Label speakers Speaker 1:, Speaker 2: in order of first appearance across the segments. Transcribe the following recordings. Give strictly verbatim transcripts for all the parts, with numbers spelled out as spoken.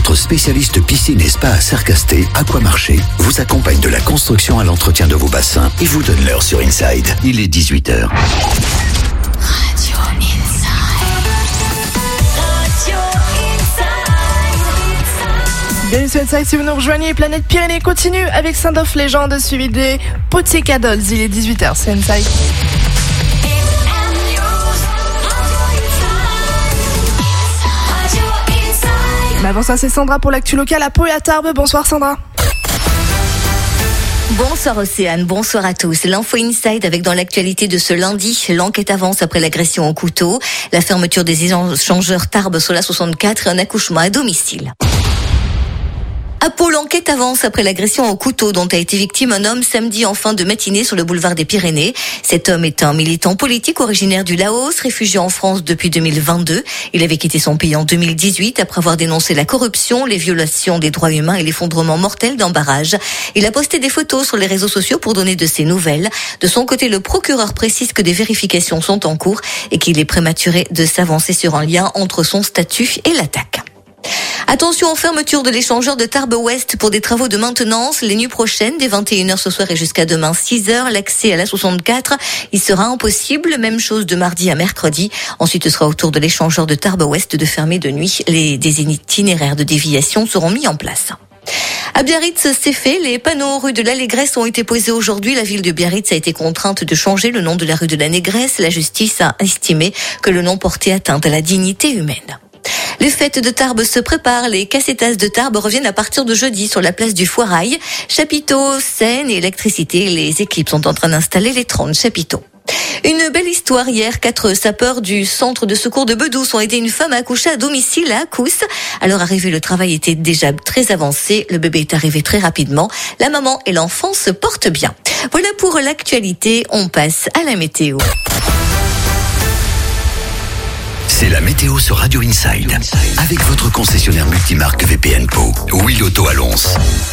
Speaker 1: Votre spécialiste piscine et spa à Sercasté, Aquamarché, vous accompagne de la construction à l'entretien de vos bassins et vous donne l'heure sur Inside. Il est dix-huit heures.
Speaker 2: Radio Inside. Radio Inside.
Speaker 3: Bienvenue sur Inside, si vous nous rejoignez, Planète Pyrénées continue avec Sound of Legend suivi des Potica Dolls. Il est dix-huit heures, c'est Inside. Mais avant ça, c'est Sandra pour l'actu locale à Pau et à Tarbes. Bonsoir Sandra.
Speaker 4: Bonsoir Océane, bonsoir à tous. L'info Inside avec dans l'actualité de ce lundi, l'enquête avance après l'agression au couteau, la fermeture des échangeurs Tarbes sur la soixante-quatre et un accouchement à domicile. À Pau, l'enquête avance après l'agression au couteau dont a été victime un homme samedi en fin de matinée sur le boulevard des Pyrénées. Cet homme est un militant politique originaire du Laos, réfugié en France depuis deux mille vingt-deux. Il avait quitté son pays en deux mille dix-huit après avoir dénoncé la corruption, les violations des droits humains et l'effondrement mortel d'un barrage. Il a posté des photos sur les réseaux sociaux pour donner de ses nouvelles. De son côté, le procureur précise que des vérifications sont en cours et qu'il est prématuré de s'avancer sur un lien entre son statut et l'attaque. Attention aux fermetures de l'échangeur de Tarbes Ouest pour des travaux de maintenance. Les nuits prochaines, dès vingt et une heures ce soir et jusqu'à demain six heures, l'accès à la soixante-quatre, il sera impossible. Même chose de mardi à mercredi. Ensuite, ce sera au tour de l'échangeur de Tarbes Ouest de fermer de nuit. Les, des itinéraires de déviation seront mis en place. À Biarritz, c'est fait. Les panneaux rue de la Négresse ont été posés aujourd'hui. La ville de Biarritz a été contrainte de changer le nom de la rue de la Négresse. La justice a estimé que le nom portait atteinte à la dignité humaine. Les fêtes de Tarbes se préparent. Les Cassetas de Tarbes reviennent à partir de jeudi sur la place du Foirail. Chapiteaux, scènes et électricité. Les équipes sont en train d'installer les trente chapiteaux. Une belle histoire hier. Quatre sapeurs du centre de secours de Bedouce ont aidé une femme à accoucher à domicile à Accous. À leur arrivée, le travail était déjà très avancé. Le bébé est arrivé très rapidement. La maman et l'enfant se portent bien. Voilà pour l'actualité. On passe à la météo.
Speaker 1: C'est la météo sur Radio Inside. Avec votre concessionnaire multimarque V P N Pau. Will Auto à Lons.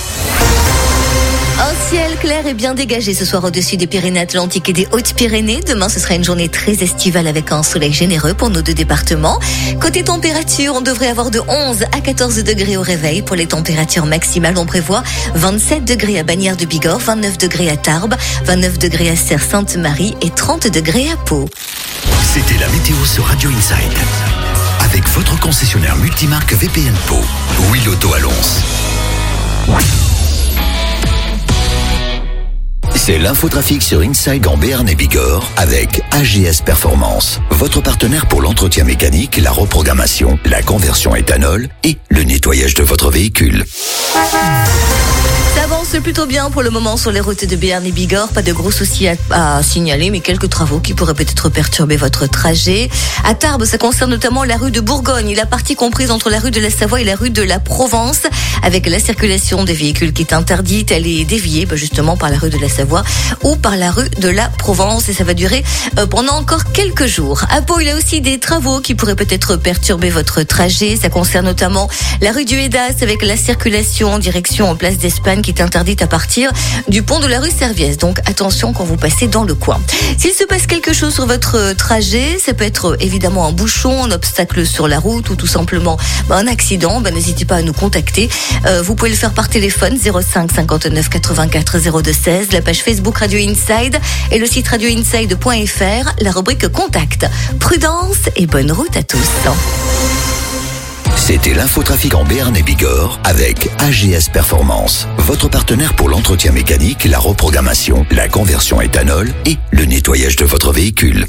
Speaker 4: Un ciel clair et bien dégagé ce soir au-dessus des Pyrénées-Atlantiques et des Hautes-Pyrénées. Demain, ce sera une journée très estivale avec un soleil généreux pour nos deux départements. Côté température, on devrait avoir de onze à quatorze degrés au réveil. Pour les températures maximales, on prévoit vingt-sept degrés à Bagnères de Bigorre, vingt-neuf degrés à Tarbes, vingt-neuf degrés à Serres-Sainte-Marie et trente degrés à Pau.
Speaker 1: C'était la météo sur Radio Inside. Avec votre concessionnaire multimarque V P N Pau. Will Auto à Lons. C'est l'infotrafic sur Inside en Béarn et Bigorre avec A G S Performance, votre partenaire pour l'entretien mécanique, la reprogrammation, la conversion éthanol et le nettoyage de votre véhicule.
Speaker 4: Ça avance plutôt bien pour le moment sur les routes de Béarn et Bigorre. Pas de gros soucis à, à signaler, mais quelques travaux qui pourraient peut-être perturber votre trajet. À Tarbes, ça concerne notamment la rue de Bourgogne, la partie comprise entre la rue de la Savoie et la rue de la Provence, avec la circulation des véhicules qui est interdite. Elle est déviée bah, justement par la rue de la Savoie ou par la rue de la Provence, et ça va durer euh, pendant encore quelques jours. À Pau, il y a aussi des travaux qui pourraient peut-être perturber votre trajet. Ça concerne notamment la rue du Hédas avec la circulation en direction en place d'Espagne qui est interdite à partir du pont de la rue Serviès. Donc attention quand vous passez dans le coin. S'il se passe quelque chose sur votre trajet, ça peut être évidemment un bouchon, un obstacle sur la route ou tout simplement bah, un accident, bah, n'hésitez pas à nous contacter. Euh, vous pouvez le faire par téléphone zéro cinq cinquante-neuf quatre-vingt-quatre zéro deux seize, la page Facebook Radio Inside et le site radio inside point f r, la rubrique Contact. Prudence et bonne route à tous.
Speaker 1: C'était l'infotrafic en Béarn et Bigorre avec A G S Performance, votre partenaire pour l'entretien mécanique, la reprogrammation, la conversion éthanol et le nettoyage de votre véhicule.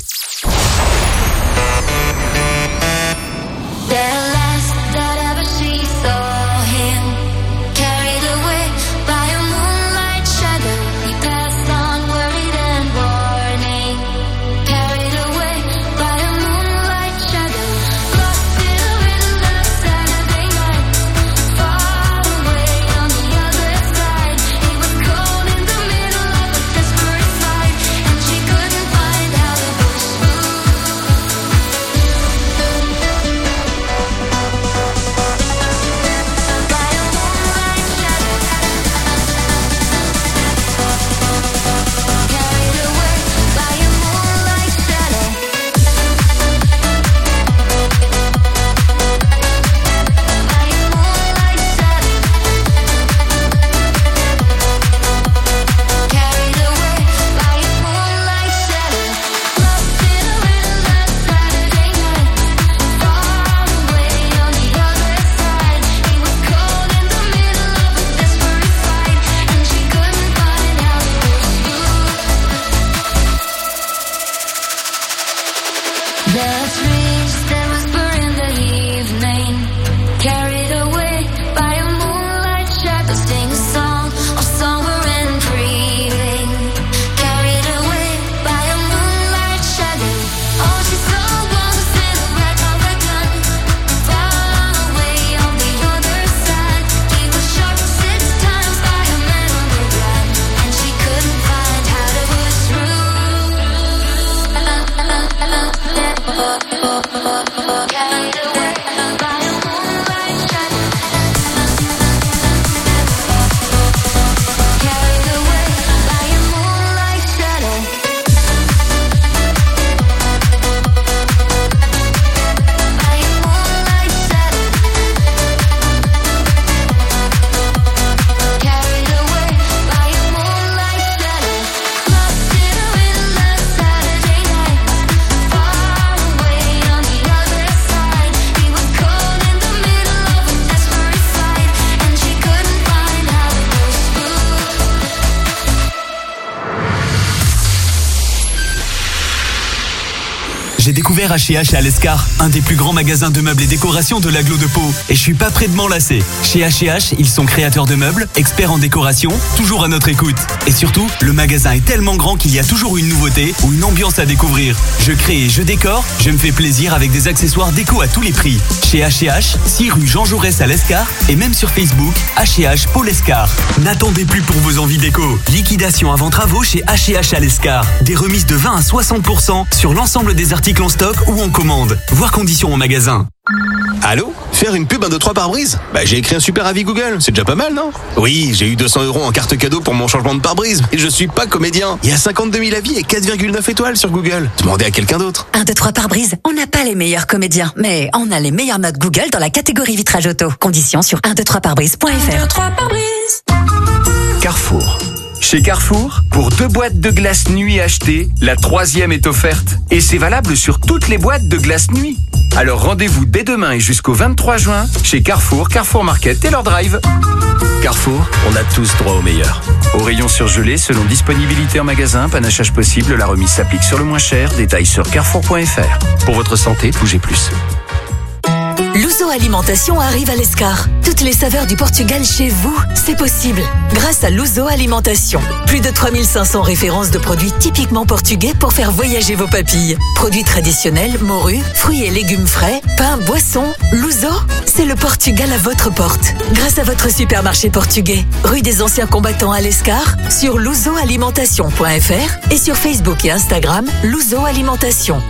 Speaker 5: j'ai découvert H et H à l'Escar, un des plus grands magasins de meubles et décorations de l'agglo de Pau. Et je suis pas prêt de m'en lasser. Chez H et H, ils sont créateurs de meubles, experts en décoration, toujours à notre écoute. Et surtout, le magasin est tellement grand qu'il y a toujours une nouveauté ou une ambiance à découvrir. Je crée et je décore, je me fais plaisir avec des accessoires déco à tous les prix. Chez H et H, six rue Jean Jaurès à l'Escar et même sur Facebook, H et H Pau l'Escar. N'attendez plus pour vos envies déco. Liquidation avant travaux chez H et H à l'Escar. Des remises de vingt à soixante pour cent sur l'ensemble des articles en stock ou en commande. Voir conditions en magasin.
Speaker 6: Allô? Faire une pub un deux trois pare-brise? Bah j'ai écrit un super avis Google, c'est déjà pas mal, non? Oui, j'ai eu deux cents euros en carte cadeau pour mon changement de pare-brise, et je suis pas comédien. Il y a cinquante-deux mille avis et quatre virgule neuf étoiles sur Google. Demandez à quelqu'un d'autre.
Speaker 7: un, deux, trois pare-brise, on n'a pas les meilleurs comédiens, mais on a les meilleures notes Google dans la catégorie vitrage auto. Conditions sur un deux trois pare-brise point f r.
Speaker 2: un, deux, trois pare-brise.
Speaker 8: Carrefour. Chez Carrefour, pour deux boîtes de glace nuit achetées, la troisième est offerte. Et c'est valable sur toutes les boîtes de glace nuit. Alors rendez-vous dès demain et jusqu'au vingt-trois juin chez Carrefour, Carrefour Market et leur drive.
Speaker 6: Carrefour, on a tous droit au meilleur.
Speaker 8: Au rayon surgelé, selon disponibilité en magasin, panachage possible, la remise s'applique sur le moins cher. Détails sur carrefour point f r. Pour votre santé, bougez plus.
Speaker 7: Luso Alimentation arrive à l'Escar. Toutes les saveurs du Portugal chez vous, c'est possible. Grâce à Luso Alimentation. Plus de trois mille cinq cents références de produits typiquement portugais pour faire voyager vos papilles. Produits traditionnels, morues, fruits et légumes frais, pain, boissons. Luso, c'est le Portugal à votre porte. Grâce à votre supermarché portugais. Rue des Anciens Combattants à l'Escar, sur luso alimentation point f r et sur Facebook et Instagram, Luso Alimentation.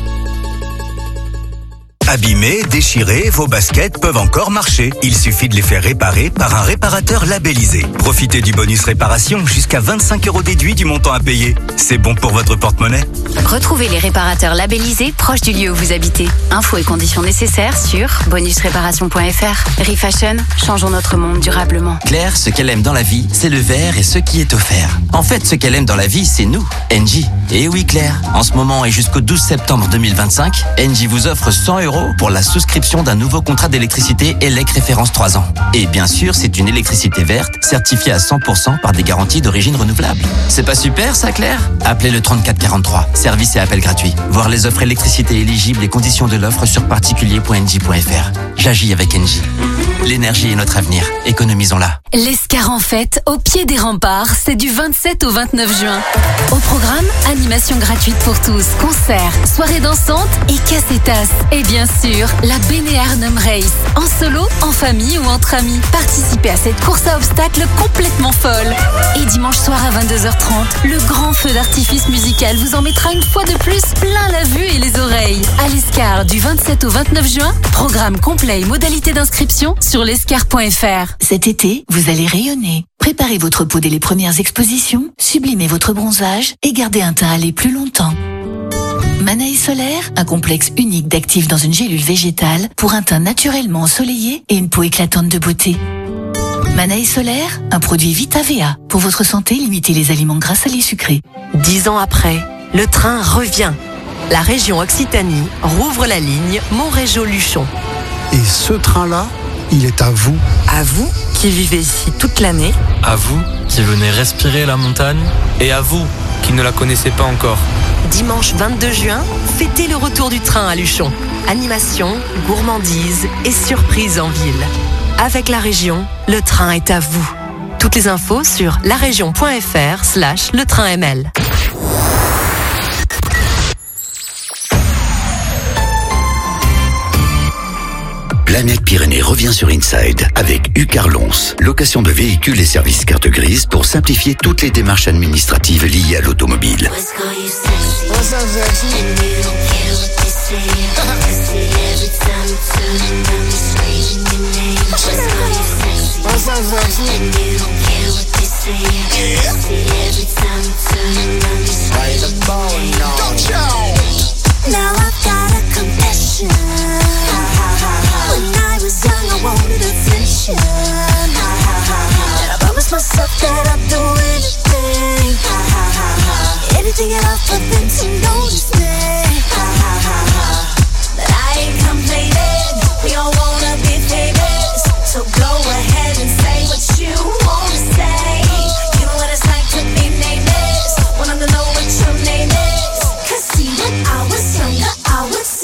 Speaker 9: Abîmés, déchirés, vos baskets peuvent encore marcher. Il suffit de les faire réparer par un réparateur labellisé. Profitez du bonus réparation jusqu'à vingt-cinq euros déduits du montant à payer. C'est bon pour votre porte-monnaie.
Speaker 10: Retrouvez les réparateurs labellisés proches du lieu où vous habitez. Infos et conditions nécessaires sur bonus réparation point f r. Refashion, changeons notre monde durablement.
Speaker 11: Claire, ce qu'elle aime dans la vie, c'est le verre et ce qui est offert. En fait, ce qu'elle aime dans la vie, c'est nous, Engie. Et oui Claire, en ce moment et jusqu'au douze septembre deux mille vingt-cinq, Engie vous offre cent euros pour la souscription d'un nouveau contrat d'électricité E L E C référence trois ans. Et bien sûr, c'est une électricité verte, certifiée à cent pour cent par des garanties d'origine renouvelable. C'est pas super ça, Claire? Appelez le trente-quatre quarante-trois. Service et appel gratuit. Voir les offres électricité éligibles et conditions de l'offre sur particulier point engie point f r. J'agis avec Engie. L'énergie est notre avenir. Économisons-la.
Speaker 12: L'Escar en fête, au pied des remparts, c'est du vingt-sept au vingt-neuf juin. Au programme, animation gratuite pour tous, concerts, soirées dansantes et cassetas. Et bien sûr, la Bene Arnhem Race, en solo, en famille ou entre amis. Participez à cette course à obstacles complètement folle. Et dimanche soir à vingt-deux heures trente, le grand feu d'artifice musical vous en mettra une fois de plus plein la vue et les oreilles. À l'Escar, du vingt-sept au vingt-neuf juin, programme complet et modalités d'inscription sur l'escar point f r.
Speaker 13: Cet été, vous allez rayonner. Préparez votre peau dès les premières expositions, sublimez votre bronzage et gardez un teint allé plus longtemps. Manae Solaire, un complexe unique d'actifs dans une gélule végétale pour un teint naturellement ensoleillé et une peau éclatante de beauté. Manae Solaire, un produit Vita V A. Pour votre santé, limitez les aliments gras, salés, sucrés.
Speaker 14: Dix ans après, le train revient. La région Occitanie rouvre la ligne Montrégeau-Luchon.
Speaker 15: Et ce train-là, il est à vous.
Speaker 14: À vous qui vivez ici toute l'année.
Speaker 16: À vous qui venez respirer la montagne. Et à vous qui ne la connaissez pas encore.
Speaker 14: Dimanche vingt-deux juin, fêtez le retour du train à Luchon. Animation, gourmandise et surprise en ville. Avec la région, le train est à vous. Toutes les infos sur larégion point f r slash le train M L.
Speaker 1: Planète Pyrénées revient sur Inside avec Ucarlons, location de véhicules et services carte grise pour simplifier toutes les démarches administratives liées à l'automobile.
Speaker 2: Now I've got a confession. When I was young, I wanted attention. And I promised myself that I'd do anything, anything at all for them to notice me. But I ain't complaining. We all wanna be famous, so go ahead and say what you wanna say. You know what it's like to be nameless. Wanna know what your name is? 'Cause see, when I was younger, I would say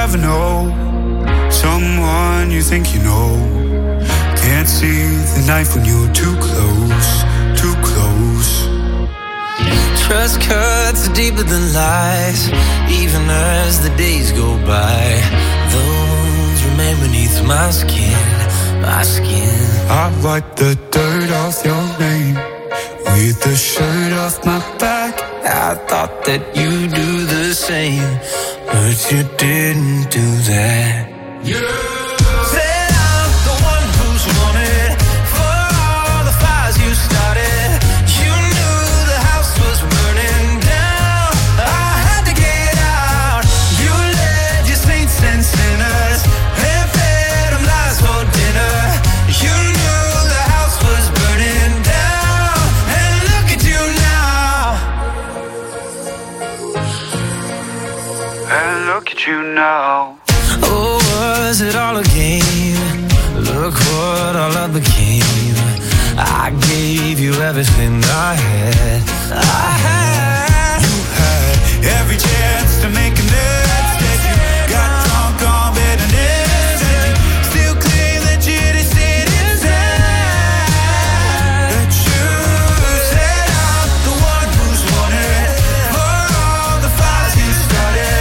Speaker 17: ever know someone you think you know. Can't see the knife when you're too close, too close.
Speaker 18: Trust cuts deeper than lies, even as the days go by. The wounds remain beneath my skin, my skin.
Speaker 17: I wipe the dirt off your name with the shirt off my back.
Speaker 18: I thought that you'd do the same, but you didn't do that. Yeah.
Speaker 17: Look at you now.
Speaker 18: Oh, was it all a game? Look what all I became. I gave you everything I had. I had.
Speaker 17: You had every chance to make a mess. That you got drunk on bitterness. And you still claim that you didn't sit inside. That you set out the one who's wanted for all the fires you started.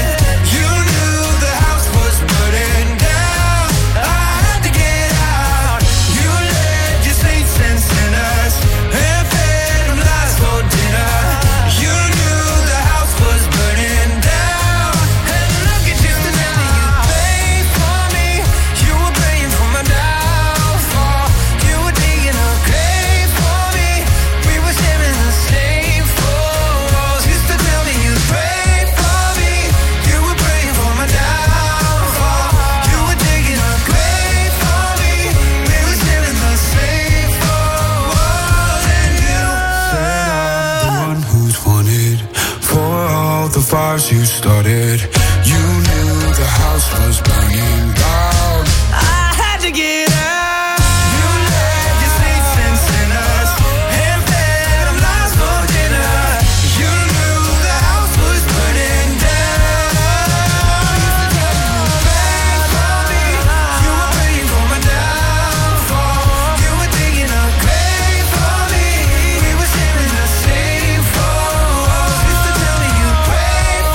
Speaker 17: Fires you started, you knew the house was burning down.
Speaker 18: I had to get out.
Speaker 17: You left your saints and sinners and fed them lies for dinner. You knew the house was burning down. Pray for me, you were praying for my downfall. You were digging a grave for me. We were sharing the same four walls. Used to tell me you pray.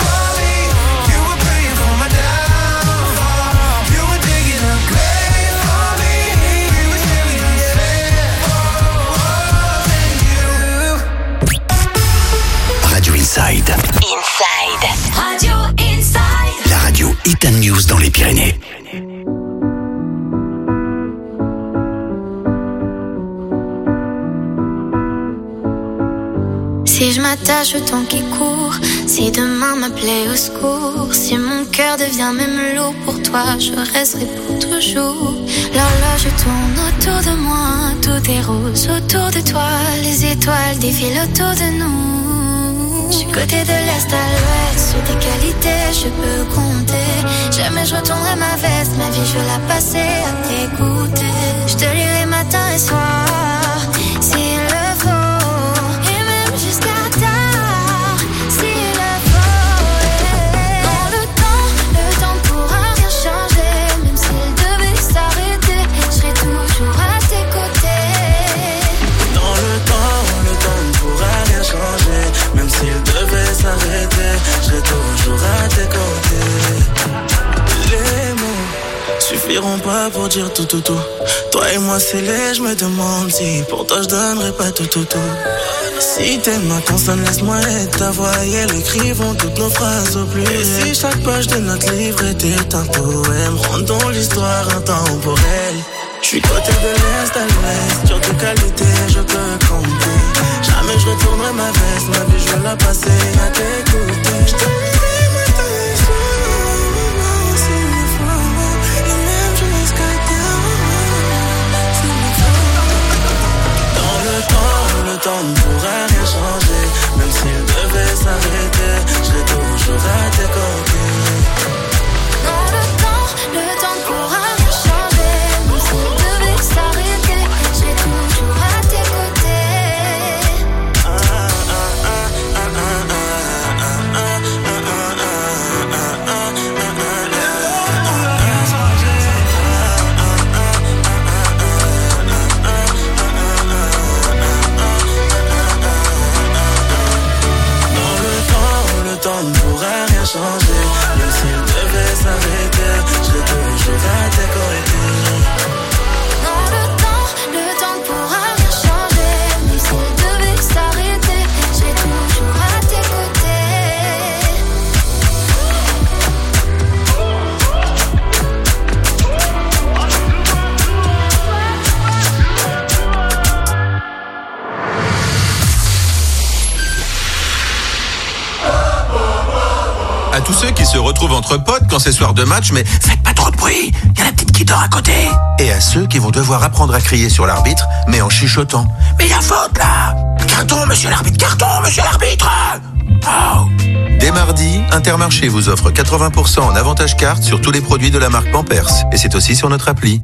Speaker 1: Inside.
Speaker 2: Inside. Radio Inside.
Speaker 1: La radio Hit and News dans les Pyrénées.
Speaker 19: Si je m'attache au temps qui court, si demain m'appelait au secours, si mon cœur devient même lourd pour toi, je resterai pour toujours. L'horloge tourne autour de moi, tout est rose autour de toi, les étoiles défilent autour de nous. Je suis côté de l'est à l'ouest, sur tes qualités je peux compter. Jamais je retournerai ma veste, ma vie je veux la passer à t'écouter. Je te lirai matin et soir, s'il le faut, et même jusqu'à tard, s'il le faut. Dans le temps, le temps ne pourra rien changer, même s'il devait s'arrêter, je serai toujours à tes côtés.
Speaker 18: Dans le temps, le temps ne pourra rien changer, même s'il devait s'arrêter, je serai toujours à tes côtés. Les mots suffiront pas pour dire tout tout tout. Toi et moi c'est laid, je me demande si pour toi je donnerais pas tout tout tout. Si t'aimes ma consonne, laisse-moi être ta voix et elles écrivont toutes nos phrases au plus. Et si chaque page de notre livre était un poème, rendons l'histoire intemporelle. Je suis côté de l'est à l'ouest, sur tes qualités je peux compter. Jamais je retournerai ma veste, ma vie je veux la passer à t'écouter. Je te lirai matin et soir, s'il le faut, et même jusqu'à tard, s'il le faut. Dans le temps, le temps ne pourra rien changer, même s'il devait s'arrêter, je serai toujours à tes côtés.
Speaker 19: Dans le temps, le temps ne pourra rien changer, même s'il devait s'arrêter, je serai toujours à tes côtés.
Speaker 18: Ah, ah, ah, ah, ah, ah, ah. changer. Même s'il devait s'arrêter, je serai toujours à tes côtés.
Speaker 19: Non, le temps, le temps ne pourra rien changer. Mais s'il devait s'arrêter, je serai toujours à tes
Speaker 6: À tous ceux qui se retrouvent entre potes quand c'est soir de match, mais faites pas trop de bruit, y a la petite qui dort à côté. Et à ceux qui vont devoir apprendre à crier sur l'arbitre, mais en chuchotant. Mais y a faute là! Carton, monsieur l'arbitre, carton, monsieur l'arbitre! Oh. Dès mardi, Intermarché vous offre quatre-vingts pour cent en avantage carte sur tous les produits de la marque Pampers. Et c'est aussi sur notre appli.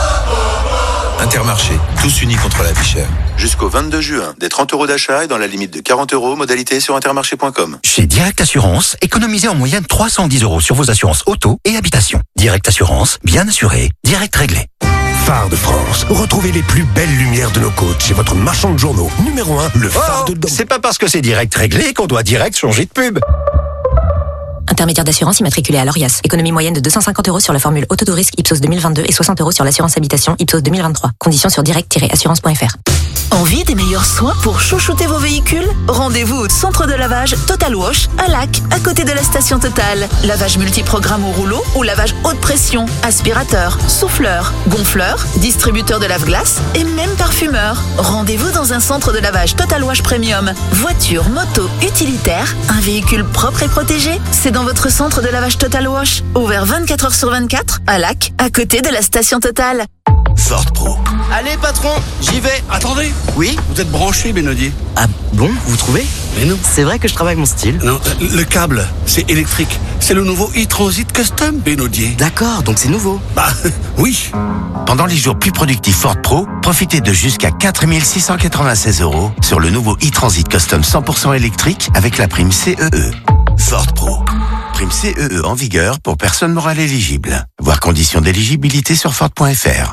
Speaker 6: Intermarché, tous unis contre la vie chère. Jusqu'au vingt-deux juin, des trente euros d'achat et dans la limite de quarante euros, modalité sur intermarché point com.
Speaker 1: Chez Direct Assurance, économisez en moyenne trois cent dix euros sur vos assurances auto et habitation. Direct Assurance, bien assuré, direct réglé.
Speaker 20: Phare de France. Retrouvez les plus belles lumières de nos côtes chez votre marchand de journaux. Numéro un, le phare
Speaker 1: Oh,
Speaker 20: de Dom.
Speaker 1: c'est pas parce que c'est direct réglé qu'on doit direct changer de pub.
Speaker 21: Intermédiaire d'assurance immatriculé à l'Orias. Économie moyenne de deux cent cinquante euros sur la formule auto de risque Ipsos deux mille vingt-deux et soixante euros sur l'assurance habitation Ipsos deux mille vingt-trois. Conditions sur direct tiret assurance point f r.
Speaker 7: Envie des meilleurs soins pour chouchouter vos véhicules? Rendez-vous au centre de lavage Total Wash à Lac, à côté de la station Total. Lavage multiprogramme au rouleau ou lavage haute pression, aspirateur, souffleur, gonfleur, distributeur de lave-glace et même parfumeur. Rendez-vous dans un centre de lavage Total Wash Premium. Voiture, moto, utilitaire, un véhicule propre et protégé, c'est dans votre centre de lavage Total Wash. Ouvert vingt-quatre heures sur vingt-quatre à Lac, à côté de la station Total.
Speaker 20: Ford Pro.
Speaker 22: Allez patron, j'y vais.
Speaker 20: Attendez.
Speaker 22: Oui?
Speaker 20: Vous êtes branché, Benodier?
Speaker 22: Ah bon, vous trouvez?
Speaker 20: Mais non.
Speaker 22: C'est vrai que je travaille mon style.
Speaker 20: Non, le câble, c'est électrique. C'est le nouveau e-Transit Custom, Benodier.
Speaker 22: D'accord, donc c'est nouveau.
Speaker 20: Bah, oui.
Speaker 1: Pendant les jours plus productifs Ford Pro, profitez de jusqu'à quatre mille six cent quatre-vingt-seize euros sur le nouveau e-Transit Custom cent pour cent électrique avec la prime C E E. Ford Pro. Prime C E E en vigueur pour personnes morales éligibles. Voir conditions d'éligibilité sur Ford point f r.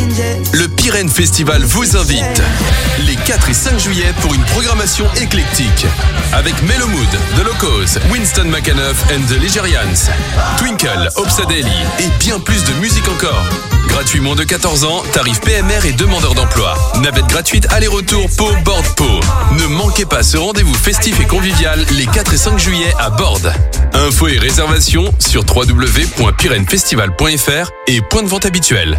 Speaker 23: Le Pyrène Festival vous invite les quatre et cinq juillet pour une programmation éclectique avec Mellow Mood, The Locos, Winston McAnuff and the Ligerians, Twinkle, Obsadeli et bien plus de musique encore. Gratuit moins de quatorze ans, tarif P M R et demandeur d'emploi. Navette gratuite aller-retour Pau, Borde, Pau. Ne manquez pas ce rendez-vous festif et convivial les quatre et cinq juillet à Borde. Infos et réservations sur w w w point pyrène festival point f r et point de vente habituel.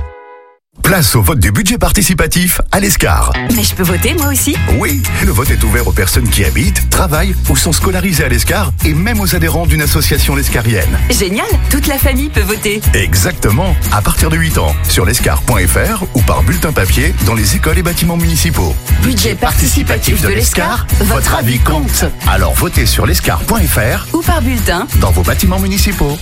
Speaker 24: Place au vote du budget participatif à l'Escar.
Speaker 7: Mais je peux voter moi aussi?
Speaker 24: Oui, le vote est ouvert aux personnes qui habitent, travaillent ou sont scolarisées à l'Escar et même aux adhérents d'une association lescarienne.
Speaker 7: Génial, toute la famille peut voter.
Speaker 24: Exactement, à partir de huit ans, sur l'escar point f r ou par bulletin papier dans les écoles et bâtiments municipaux.
Speaker 7: Budget participatif de l'Escar,
Speaker 24: votre avis compte. Alors votez sur l'escar point f r
Speaker 7: ou par bulletin
Speaker 24: dans vos bâtiments municipaux.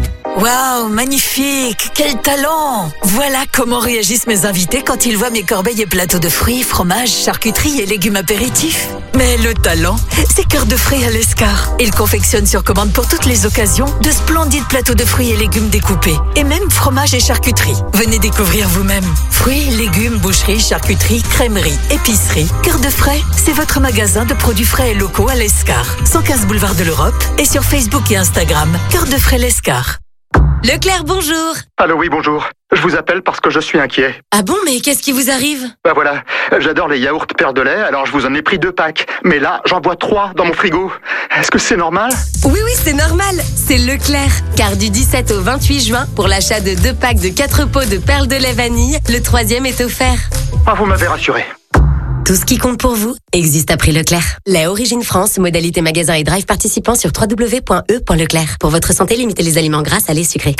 Speaker 7: Waouh, magnifique, quel talent! Voilà comment réagissent mes invités quand ils voient mes corbeilles et plateaux de fruits, fromages, charcuterie et légumes apéritifs. Mais le talent, c'est Cœur de Frais à l'Escar. Ils confectionnent sur commande pour toutes les occasions de splendides plateaux de fruits et légumes découpés. Et même fromage et charcuterie. Venez découvrir vous-même. Fruits, légumes, boucherie, charcuterie, crèmerie, épicerie. Cœur de Frais, c'est votre magasin de produits frais et locaux à l'Escar. cent quinze boulevard de l'Europe et sur Facebook et Instagram. Cœur de Frais l'Escar.
Speaker 25: Leclerc, bonjour.
Speaker 26: Allô, oui, bonjour. Je vous appelle parce que je suis inquiet.
Speaker 25: Ah bon, mais qu'est-ce qui vous arrive?
Speaker 26: Bah voilà, j'adore les yaourts perles de lait, alors je vous en ai pris deux packs. Mais là, j'en bois trois dans mon frigo. Est-ce que c'est normal?
Speaker 25: Oui, oui, c'est normal. C'est Leclerc. Car du dix-sept au vingt-huit juin, pour l'achat de deux packs de quatre pots de perles de lait vanille, le troisième est offert.
Speaker 26: Ah, vous m'avez rassuré.
Speaker 25: Tout ce qui compte pour vous existe à prix Leclerc. Lait Origine France, modalité magasin et drive participant sur w w w point e point leclerc. Pour votre santé, limitez les aliments gras, salés, sucrés.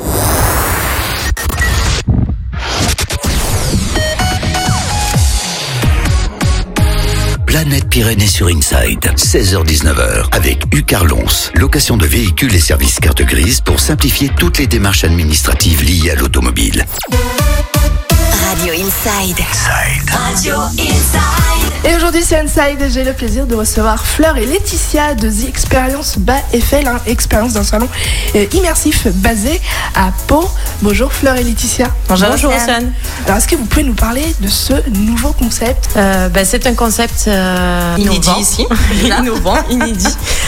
Speaker 1: Planète Pyrénées sur Inside, seize heures dix-neuf heures, avec Ucarlons, location de véhicules et services carte grise pour simplifier toutes les démarches administratives liées à l'automobile.
Speaker 12: Radio Inside.
Speaker 3: Radio Inside. Et aujourd'hui c'est Inside et j'ai le plaisir de recevoir Fleur et Laetitia de The Experience Bas Eiffel, hein, expérience d'un salon euh, immersif basé à Pau. Bonjour Fleur et Laetitia.
Speaker 27: Bonjour, Bonjour Océane.
Speaker 3: Alors est-ce que vous pouvez nous parler de ce nouveau concept?
Speaker 27: euh, bah, C'est un concept euh, inédit
Speaker 3: innovant.
Speaker 27: ici, innovant, inédit.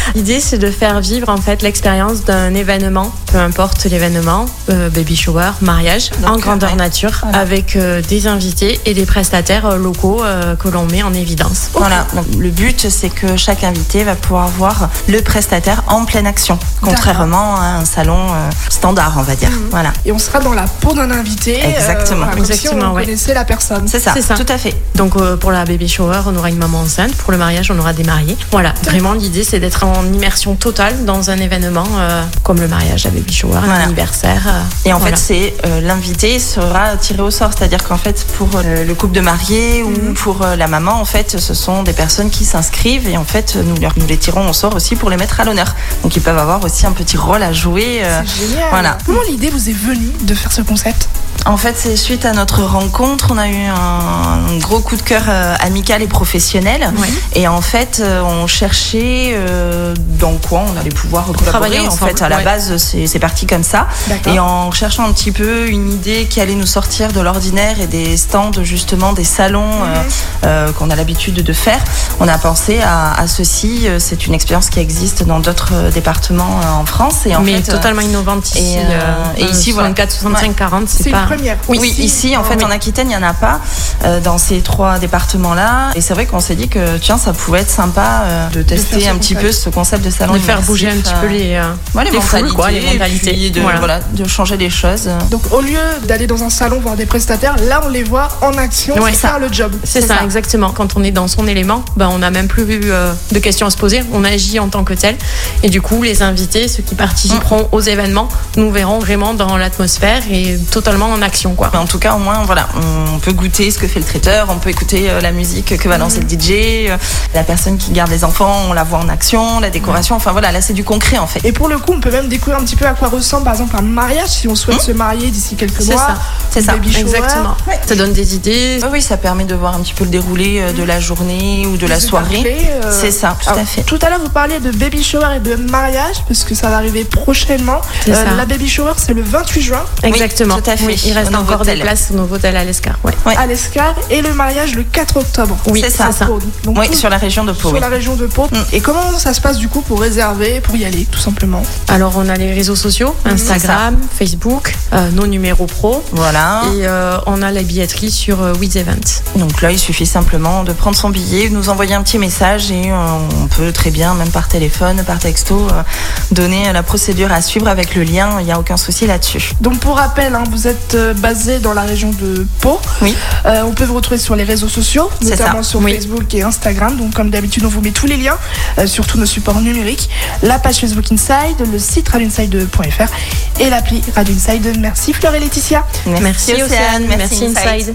Speaker 4: L'idée, c'est de faire vivre en fait l'expérience d'un événement, peu importe l'événement, euh, baby shower, mariage,
Speaker 5: Donc,
Speaker 4: en grandeur
Speaker 5: ouais.
Speaker 4: nature,
Speaker 5: Voilà.
Speaker 4: avec euh, des invités et des prestataires euh, locaux euh, que l'on met en évidence.
Speaker 5: Voilà, donc le but c'est que chaque invité va pouvoir voir le prestataire en pleine action, contrairement à un salon euh, standard, on va dire.
Speaker 3: Mhm.
Speaker 5: Voilà.
Speaker 3: Et on sera dans la peau d'un invité.
Speaker 5: Exactement.
Speaker 3: euh, voilà, comme si
Speaker 4: Exactement,
Speaker 3: on
Speaker 4: ouais.
Speaker 3: connaissait la personne.
Speaker 5: C'est ça,
Speaker 4: C'est ça.
Speaker 5: tout à fait.
Speaker 4: Donc euh, pour la baby shower, on aura une maman enceinte. Pour le mariage, on aura des mariés. Voilà, vraiment l'idée, c'est d'être en immersion totale dans un événement euh, comme le mariage, la baby shower,
Speaker 5: Voilà.
Speaker 4: l'anniversaire. euh,
Speaker 5: Et en
Speaker 4: voilà.
Speaker 5: fait, c'est euh, l'invité sera tiré au sort, c'est-à-dire qu'en fait, pour euh, le couple de mariés ou pour euh, la maman, en fait, ce sont des personnes qui s'inscrivent et en fait, nous, leur- nous les tirons au sort aussi pour les mettre à l'honneur. Donc, ils peuvent avoir aussi un petit rôle à jouer. euh,
Speaker 3: C'est génial.
Speaker 5: Voilà.
Speaker 3: Comment l'idée vous est venue de faire ce concept?
Speaker 5: En fait, c'est suite à notre rencontre, on a eu un, un gros coup de cœur euh, amical et professionnel.
Speaker 4: Ouais.
Speaker 5: Et en fait, euh, on cherchait euh, dans quoi on allait pouvoir collaborer.
Speaker 4: Travailler
Speaker 5: En
Speaker 4: ensemble,
Speaker 5: fait, à la
Speaker 4: ouais.
Speaker 5: base, c'est c'est parti comme ça.
Speaker 3: D'accord.
Speaker 5: Et en cherchant un petit peu une idée qui allait nous sortir de l'ordinaire et des stands, justement, des salons euh, euh, qu'on a l'habitude de faire, on a pensé à, à ceci. C'est une expérience qui existe dans d'autres euh, départements euh, en France. Et en
Speaker 4: Mais
Speaker 5: fait,
Speaker 4: totalement innovante ici.
Speaker 5: et, euh,
Speaker 4: euh,
Speaker 5: et ici, voilà.
Speaker 4: soixante-quatre, soixante-cinq,
Speaker 5: Ouais.
Speaker 4: quarante, c'est
Speaker 3: C'est
Speaker 4: pas.
Speaker 3: une première.
Speaker 5: Oui, ici, en fait,
Speaker 4: oui.
Speaker 5: en Aquitaine, il n'y en a pas euh, dans ces trois départements-là. Et c'est vrai qu'on s'est dit que, tiens, ça pouvait être sympa euh, de tester
Speaker 3: faire ce
Speaker 5: un petit peu
Speaker 3: concept.
Speaker 5: ce concept de salon
Speaker 4: De faire
Speaker 5: immersif,
Speaker 4: bouger un petit peu
Speaker 5: euh,
Speaker 4: les, euh,
Speaker 5: ouais, les,
Speaker 4: les foules,
Speaker 5: mentalités,
Speaker 4: quoi, les
Speaker 5: et
Speaker 4: mentalités.
Speaker 5: puis de,
Speaker 4: Voilà.
Speaker 5: voilà, de changer les choses.
Speaker 3: Donc au lieu d'aller dans un salon voir des prestataires, là on les voit en action
Speaker 4: Ouais,
Speaker 3: faire
Speaker 4: ça.
Speaker 3: le job.
Speaker 4: C'est ça, exactement. Quand on est dans son élément, ben, on n'a même plus euh, de questions à se poser. On agit en tant que tel. Et du coup, les invités, ceux qui participeront aux événements, nous verront vraiment dans l'atmosphère et totalement en action, quoi.
Speaker 5: Mais en tout cas, au moins, voilà, on peut goûter ce que fait le traiteur, on peut écouter euh, la musique que va lancer le D J, euh, la personne qui garde les enfants, on la voit en action, la décoration. Enfin voilà, là c'est du concret en fait.
Speaker 3: Et pour le coup, on peut même découvrir un petit peu à quoi ressemble par exemple un mariage si on souhaite se marier d'ici quelques
Speaker 4: C'est
Speaker 3: mois.
Speaker 4: ça.
Speaker 5: C'est ça.
Speaker 3: Baby shower.
Speaker 4: Exactement.
Speaker 5: Ouais.
Speaker 4: Ça donne des idées.
Speaker 5: Oui, oui, ça permet de voir un petit peu le déroulé euh, de la journée ou de la
Speaker 3: Des étapes
Speaker 5: soirée.
Speaker 3: clés, euh,
Speaker 5: C'est ça, tout
Speaker 3: alors,
Speaker 5: à fait.
Speaker 3: Tout à l'heure, vous parliez de baby shower et de mariage, parce que ça va arriver prochainement.
Speaker 4: C'est ça.
Speaker 3: La baby shower, c'est le vingt-huit juin
Speaker 4: Exactement.
Speaker 5: tout à fait.
Speaker 4: Oui, il reste
Speaker 5: Au
Speaker 4: encore des
Speaker 5: Novotel.
Speaker 4: places au Novotel à l'Escar. Ouais.
Speaker 5: Ouais.
Speaker 3: à l'Escar et le mariage le quatre octobre.
Speaker 4: Oui,
Speaker 5: c'est ça.
Speaker 4: c'est ça.
Speaker 3: Pau. Donc,
Speaker 5: Oui,
Speaker 3: tout-
Speaker 5: sur la région de Pau.
Speaker 3: sur
Speaker 5: oui.
Speaker 3: la région de Pau.
Speaker 5: Mm.
Speaker 3: Et comment ça se passe du coup pour réserver, pour y aller, tout simplement?
Speaker 4: Alors, on a les réseaux sociaux, Instagram, Facebook, euh, nos numéros pro.
Speaker 5: Voilà.
Speaker 4: Et euh, on a la billetterie sur euh, Wiz Event.
Speaker 5: Donc là, il suffit simplement de prendre son billet, de nous envoyer un petit message et euh, on peut très bien, même par téléphone, par texto, euh, donner la procédure à suivre avec le lien. Il n'y a aucun souci là-dessus.
Speaker 3: Donc pour rappel, hein, vous êtes euh, basé dans la région de Pau.
Speaker 5: Oui.
Speaker 3: Euh, on peut vous retrouver sur les réseaux sociaux,
Speaker 5: C'est
Speaker 3: notamment
Speaker 5: ça.
Speaker 3: sur
Speaker 5: Oui.
Speaker 3: Facebook et Instagram. Donc comme d'habitude, on vous met tous les liens euh, sur tous nos supports numériques. La page Facebook Inside, le site radio inside point f r et l'appli Radio Inside. Merci Fleur et Laetitia.
Speaker 5: Merci, Océane. Merci, Inside.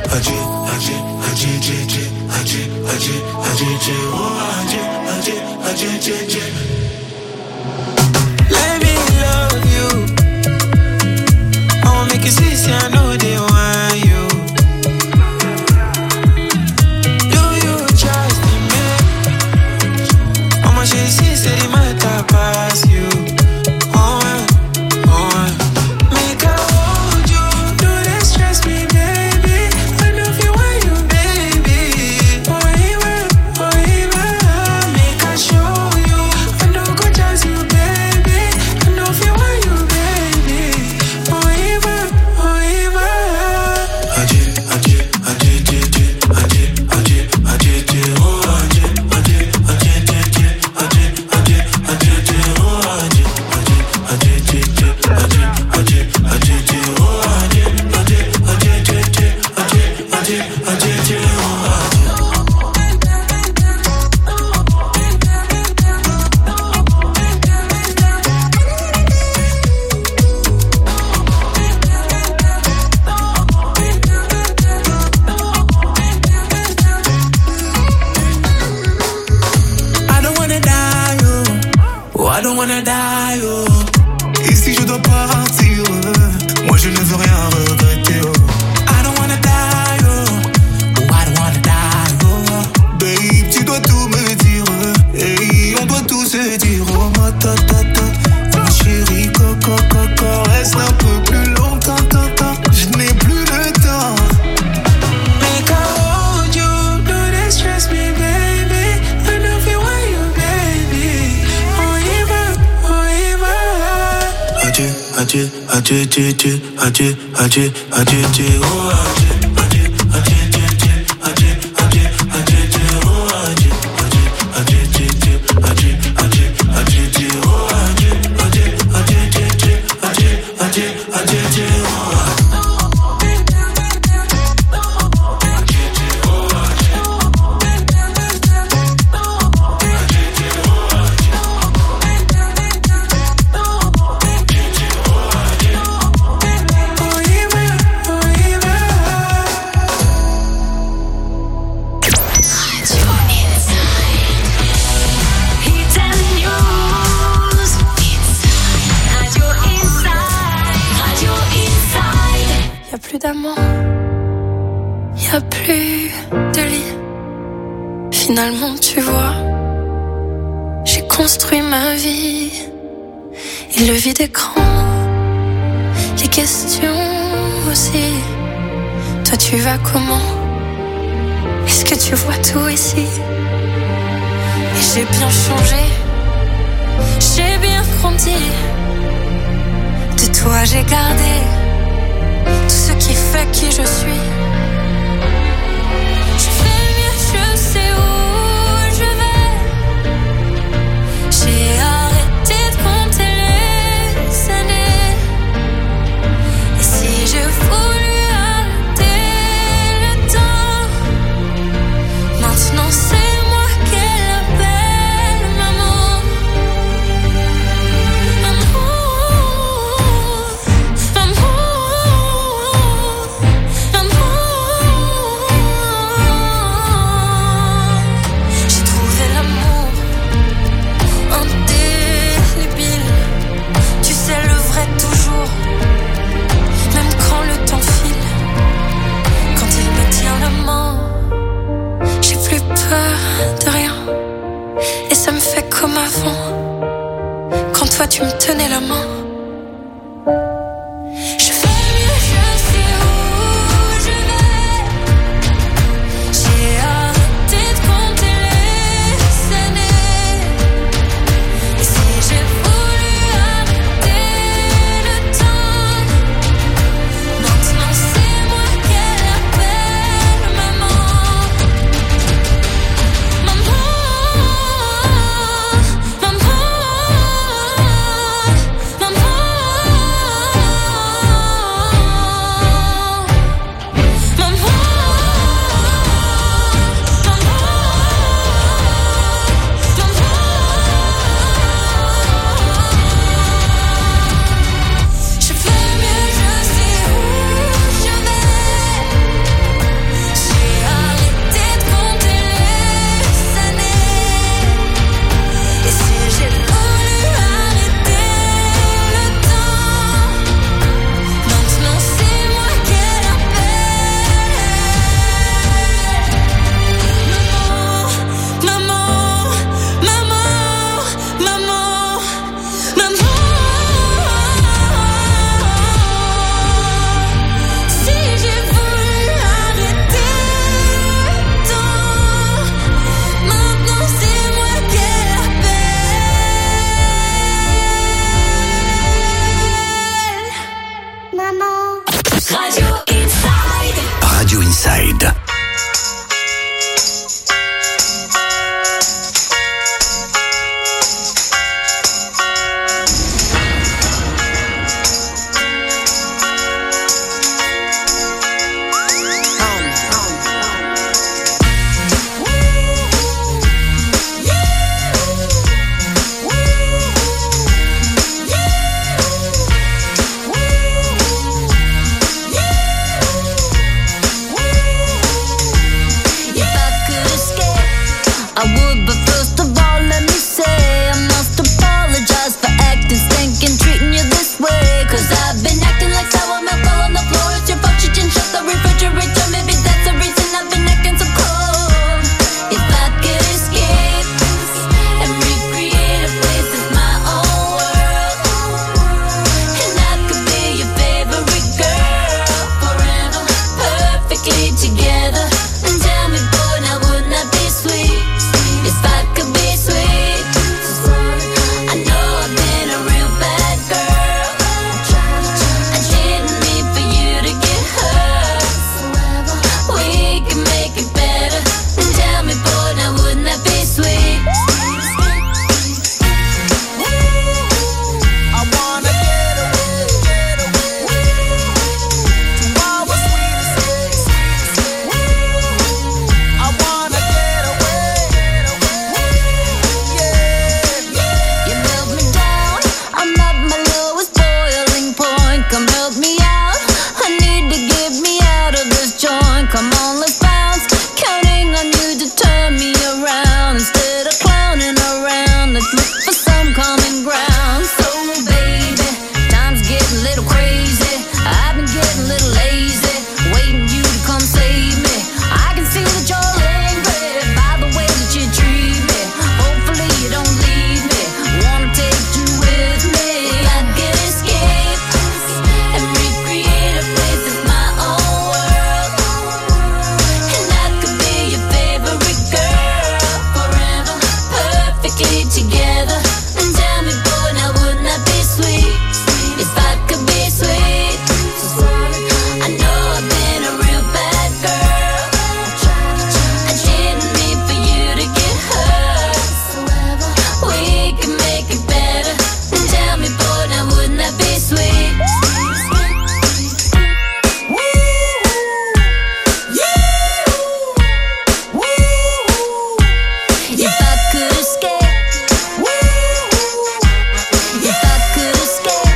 Speaker 17: Let me love you. I'll make it easy, I know they want you. Do you trust in me? How much is he said he might have passed you? Oh, uh, oh, uh. Make I hold you. Do they stress me, baby? I know if you want you, baby. Oh, even, oh, even. Make I show you. I know go chance you, baby. I know if you want you, baby. Oh, even, oh, even. Aje, aje, aje, aje, aje, aje, aje, aje, oh, aje, aje, aje, aje, aje, aje, aje, aje, oh, aje, aje, aje, aje, aje, aje, aje, aje, oh, aje, aje, aje, aje, aje, aje, aje, aje, oh, aje. I don't wanna die, oh. Oh, I don't wanna die, oh. Et si je dois partir, euh, moi je ne veux rien regretter, oh. I don't wanna die, oh. Oh, I don't wanna die, oh. Babe, tu dois tout me dire, euh. Hey, on doit tout se dire, oh, ma ta ta ta. Oh, ma chérie, coco, coco, reste un peu plus longtemps, tant, tant. Je n'ai plus le temps. Make I hold you, do they stress me, baby? I know if you want you, baby.
Speaker 18: adieu, adieu, adieu, adieu, adieu, adieu, adieu, oh adieu, adieu, adieu, adieu, adieu, adieu, adieu, adieu, oh adieu, adieu, adieu, adieu, adieu, adieu, adieu, adieu, oh adieu, adieu, adieu, adieu, adieu, adieu, adieu, adieu, oh.
Speaker 8: Plus d'amant, y a plus de lit. Finalement, tu vois, j'ai construit ma vie. Et le vide écran, les questions aussi. Toi, tu vas comment? Est-ce que tu vois tout ici? Et j'ai bien changé, j'ai bien grandi. De toi, j'ai gardé tout ce qui fait qui je suis. Je fais mieux, je sais où je vais. J'ai arrêté de compter les années. Et si je voulais arrêter le temps, maintenant c'est moi qu'elle appelle maman. Maman, maman. J'ai trouvé l'amour indélébile. Tu sais le vrai toujours, même quand le temps file. Quand il me tient la main, j'ai plus peur de rien. Et ça me fait comme avant, quand toi tu me tenais la main. Je fais mieux, je sais où je vais. J'ai arrêté de compter les années. Et si j'ai voulu arrêter le temps, maintenant c'est moi qu'elle appelle maman. Maman, maman, maman. Je fais mieux, je sais où je vais. J'ai arrêté de compter les années. Et si j'ai voulu arrêter le temps, maintenant c'est moi qu'elle appelle. Maman, maman, maman, maman. Si j'ai voulu arrêter le temps, maintenant c'est moi qu'elle appelle. Maman. Radio Inside.
Speaker 1: Radio Inside.
Speaker 2: If I could escape, I would, but first of all, let me say I must apologize for acting stinking, treating you this way. Cause I've been acting like sour milk all on the floor. It's your fault you didn't shut the refrigerator. Maybe that's the reason I've been acting so cold. If I could escape and recreate a place that's my own world, and I could be your favorite girl forever, perfectly together. And tell me, boy, now wouldn't that be sweet? If I could be escape, if I could escape,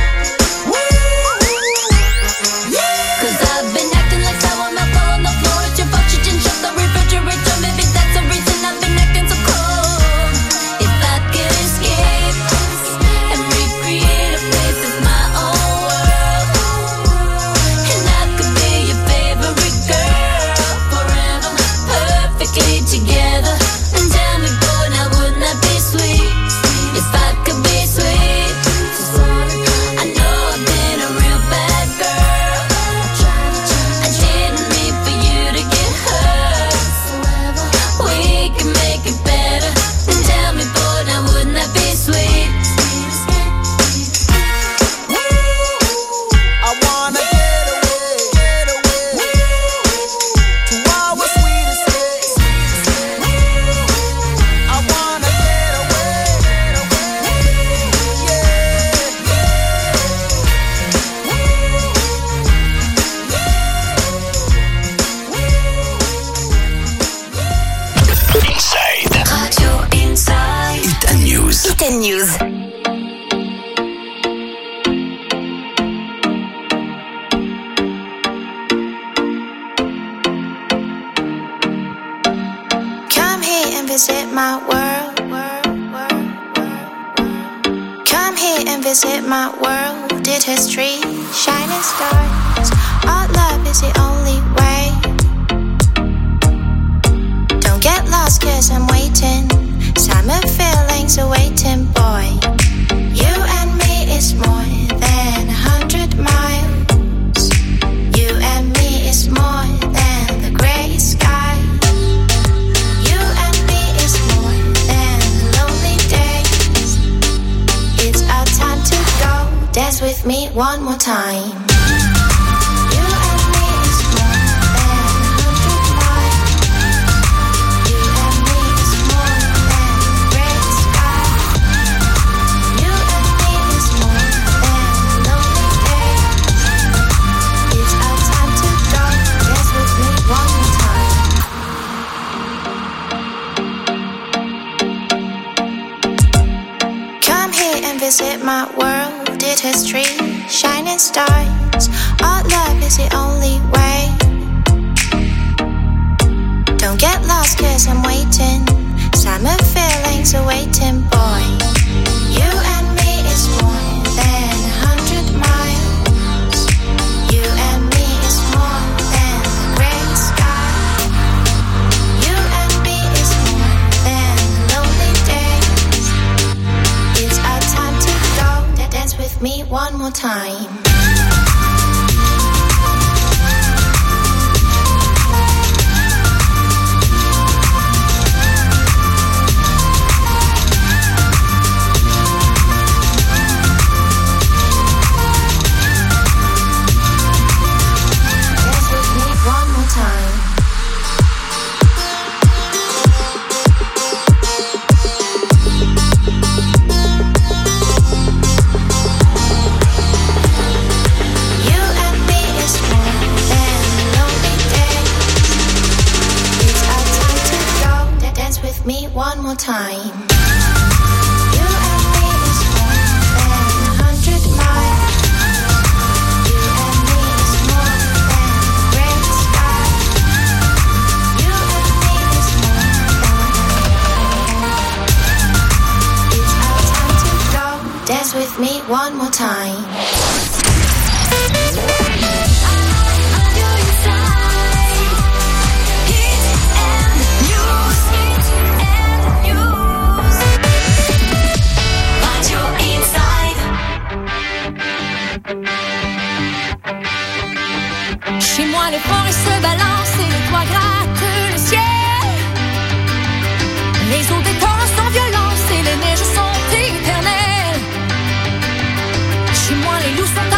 Speaker 2: 'cause I've been acting like sour milk all on the floor. It's your fault you didn't shut the refrigerator. Maybe that's the reason I've been acting so cold. If I could escape and recreate a place that's my own world, and I could be your favorite girl forever, perfectly together. And tell me, boy, now wouldn't that be sweet? If I could be sweet. I know I've been a real bad girl. I didn't mean for you to get hurt. We can make it better. And tell me, boy, now wouldn't that be sweet?
Speaker 17: I wanna get away, get away to our sweet escape. I wanna get away, get away,
Speaker 1: Inside.
Speaker 2: Radio Inside.
Speaker 1: Hit News.
Speaker 12: Hit News.
Speaker 19: Come here and visit my world. Come here and visit my world. Did history, shining stars. Our love is the only way. Don't get lost, cause I'm waiting. Summer feelings are waiting, boy. You and me is more than a hundred miles. You and me is more than the gray sky. You and me is more than lonely days. It's our time to go. Dance with me one more time. You and me is more than a hundred miles. You and me is more than the gray sky. You and me is more than lonely days. It's our time to go. Dance with me one more time. Come here and visit my world. Did history, shining stars. Our love is the only way. Don't get lost, cause I'm waiting. Summer feelings are waiting, boy. You and me is more than a hundred miles. You and me is more than the gray sky. You and me is more than lonely days. It's our time to go. Dance with me one more time. Dance with me one more time. You and me is more than lonely days. It's our time to go. Dance with me one more time. You and me is more than a hundred miles. You and me is more than the gray sky. You and me is more than. It's our time to go. Dance with me one more time.
Speaker 2: Chez moi, les forêts se balancent et les toits grattent le ciel. Les eaux des torrents sans violence et les neiges sont éternelles. Chez moi, les loups sont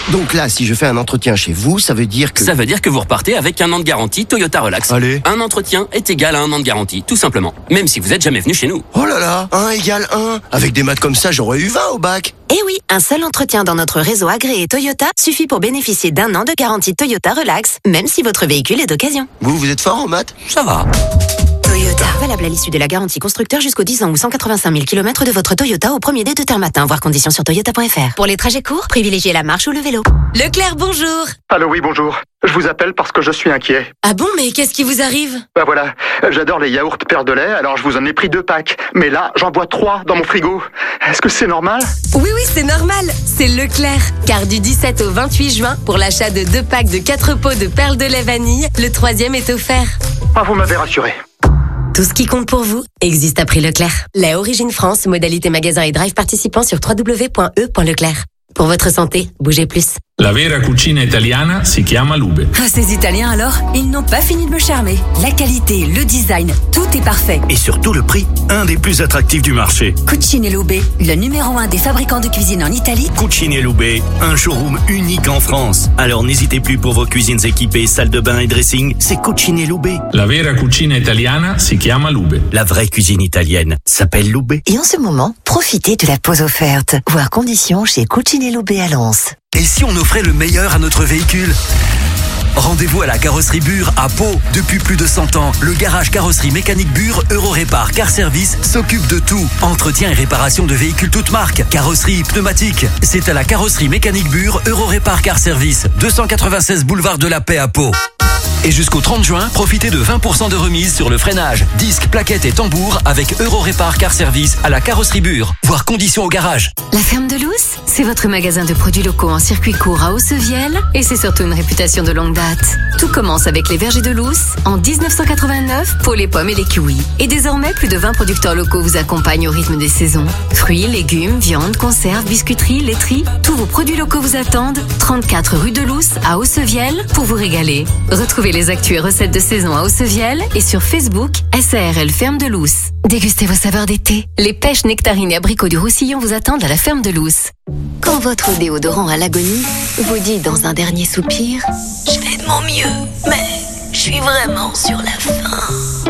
Speaker 9: Donc là, si je fais un entretien chez vous, ça veut dire que...
Speaker 10: Ça veut dire que vous repartez avec un an de garantie Toyota Relax.
Speaker 9: Allez.
Speaker 10: Un entretien est égal à un an de garantie, tout simplement. Même si vous êtes jamais venu chez nous.
Speaker 9: Oh là là, un égale un. Avec des maths comme ça, j'aurais eu vingt au bac.
Speaker 25: Eh oui, un seul entretien dans notre réseau agréé Toyota suffit pour bénéficier d'un an de garantie Toyota Relax, même si votre véhicule est d'occasion.
Speaker 9: Vous, vous êtes fort en maths?
Speaker 10: Ça va.
Speaker 25: Toyota. Valable à l'issue de la garantie constructeur jusqu'aux dix ans ou cent quatre-vingt-cinq mille kilomètres de votre Toyota au premier dé de terre matin. Voir conditions sur toyota point f r. Pour les trajets courts, privilégiez la marche ou le vélo. Leclerc, bonjour.
Speaker 26: Allô, oui, bonjour. Je vous appelle parce que je suis inquiet.
Speaker 25: Ah bon, mais qu'est-ce qui vous arrive?
Speaker 26: Bah voilà, j'adore les yaourts Père de lait, alors je vous en ai pris deux packs. Mais là, j'en bois trois dans mon frigo. Est-ce que c'est normal?
Speaker 25: Oui, oui, c'est normal. C'est Leclerc. Car du dix-sept au vingt-huit juin, pour l'achat de deux packs de quatre pots de perles de lait vanille, le troisième est offert.
Speaker 26: Ah, vous m'avez rassuré.
Speaker 25: Tout ce qui compte pour vous existe à prix Leclerc. Lait Origine France, modalité magasin et drive participant sur w w w point e point leclerc. Pour votre santé, bougez plus.
Speaker 11: La vera cucina italiana si chiama Lube.
Speaker 13: Ah, ces Italiens alors, ils n'ont pas fini de me charmer. La qualité, le design, tout est parfait.
Speaker 15: Et surtout le prix, un des plus attractifs du marché.
Speaker 13: Cucine Lube, le numéro un des fabricants de cuisine en Italie.
Speaker 15: Cucine Lube, un showroom unique en France. Alors n'hésitez plus pour vos cuisines équipées, salle de bain et dressing, c'est Cucine Lube.
Speaker 11: La vera cucina italiana si chiama Lube.
Speaker 15: La vraie cuisine italienne s'appelle Lube.
Speaker 16: Et en ce moment, profitez de la pause offerte. Voir conditions chez Cucine Lube à Lens.
Speaker 27: Et si on offrait le meilleur à notre véhicule ? Rendez-vous à la carrosserie Bure à Pau. Depuis plus de cent ans, le garage carrosserie mécanique Bure Eurorépar Car Service s'occupe de tout. Entretien et réparation de véhicules toutes marques, carrosserie, pneumatique. C'est à la carrosserie mécanique Bure Eurorépar Car Service, deux cent quatre-vingt-seize boulevard de la Paix à Pau. Et jusqu'au trente juin, profitez de vingt pour cent de remise sur le freinage, disques, plaquettes et tambours avec Eurorépar Car Service à la carrosserie Bure. Voir conditions au garage.
Speaker 12: La Ferme de Lousse, c'est votre magasin de produits locaux en circuit court à Hauts-Seviel et c'est surtout une réputation de longue date. Tout commence avec les vergers de Lousse en dix-neuf cent quatre-vingt-neuf pour les pommes et les kiwis. Et désormais, plus de vingt producteurs locaux vous accompagnent au rythme des saisons. Fruits, légumes, viande, conserves, biscuiteries, laiteries, tous vos produits locaux vous attendent. trente-quatre rue de Lousse à Hauts-Seviel pour vous régaler. Retrouvez les actus et recettes de saison à Hauts-Seviel et sur Facebook S A R L Ferme de Lousse. Dégustez vos saveurs d'été. Les pêches, nectarines et abricots du Roussillon vous attendent à la Ferme de Lousse. Quand votre déodorant à l'agonie vous dit dans un dernier soupir « Je fais de mon mieux, mais je suis vraiment sur la fin ».